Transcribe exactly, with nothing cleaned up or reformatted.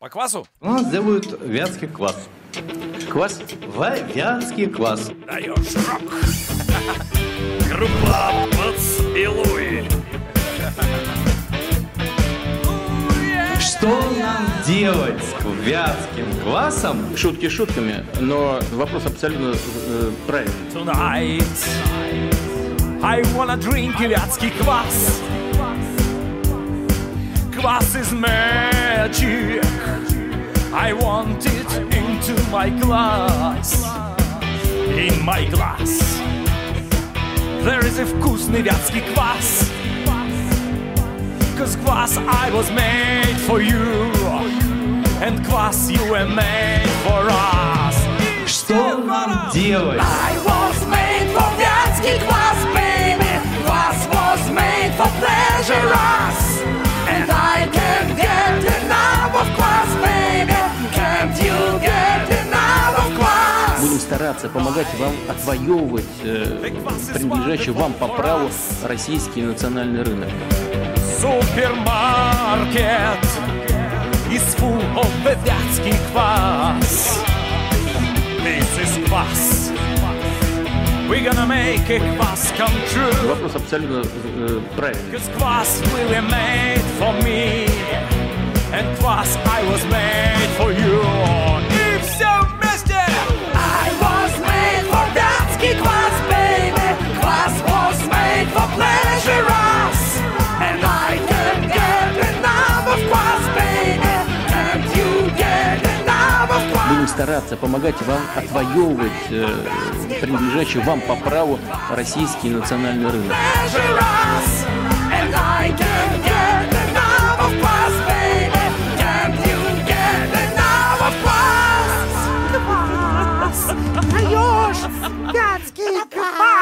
По квасу? У нас делают вятский квас. Квас? Вятский квас. Даешь рок. Группа «Поцелуй». Что нам делать с вятским квасом? Шутки шутками, но вопрос абсолютно э, правильный. Tonight I wanna drink вятский квас. Квас is magic. I want it into my glass. In my glass there is a вкусный вятский квас. Cause kvass I was made for you, and kvass you were made for us. Что нам делать? I was made for вятский квас, baby. Kvass was made for pleasure us, and I can't get enough of kvass, baby. Can't you get enough of kvass? Будем стараться помогать вам отвоевывать э, принадлежащий вам по праву российский национальный рынок. Супермаркет is full of вятский квас. This is квас. We're gonna make a квас come true. Вопрос абсолютно э, правильный. Cause квас we were made for me, and квас I was made for you. И все вместе! I was made for вятский квас, baby. Квас was made for pleasure us, and I can't get enough of квас, baby. Can't you get enough of квас? Будем стараться помогать вам отвоевывать э, принадлежащий вам по праву российский национальный рынок. Pleasure us, and I can't get enough of квас, baby. Can't you get enough of квас? Квас! Даешь вятский квас!